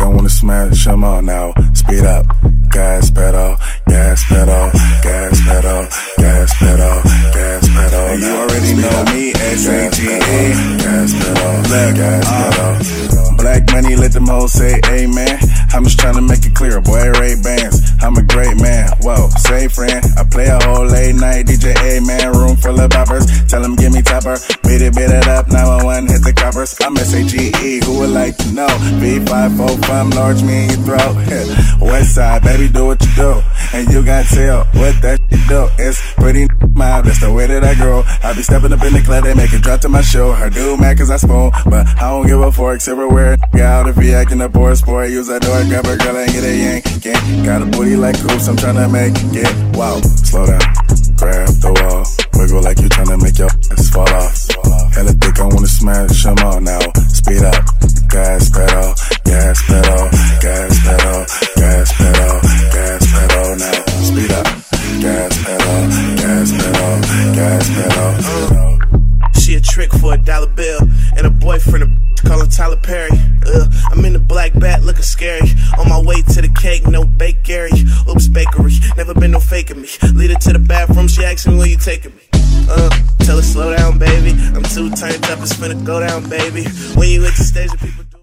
I wanna smash them all now. Speed up, gas pedal, gas pedal, gas pedal, gas pedal, gas pedal. And you already know me, S-A-G-E. Gas pedal, gas pedal. Black money, let them hoes say amen. I'm just trying to make it clear, boy, Ray-Bans. I'm a great man, whoa, say friend. I play a whole late night DJ, man. Room full of boppers, tell them give me topper. Beat it up, 911, hit the coppers. I'm S-A-G-E, who would like to know? V545, large me in your throat. West side, baby, do what you do. And you got tell what that shit do. It's pretty mild, that's the way that I grow. I be stepping up in the club, they make it drop to my show. Her do mad cause I spoon, but I don't give a fork. Everywhere, out if he acting up or a sport. Use that door, grab her girl and get a yank. Got a booty like hoops, I'm tryna make it get wow. Slow down, grab the wall, wiggle like you tryna make your ass fall off. Hella thick, I wanna smash them all now. Speed up, gas pedal, gas pedal, gas pedal, gas pedal, gas pedal now. Speed up, gas pedal, gas pedal, gas pedal. She a trick for $1 bill, and a boyfriend a call her Tyler Perry. I'm in the black bat looking scary. On my way to the cake, no bakery. Oops, bakery, never been no faking me. Lead her to the bathroom, she asks me where you taking me. Tell her slow down, baby. I'm too turned up, it's finna go down, baby. When you hit the stage, the people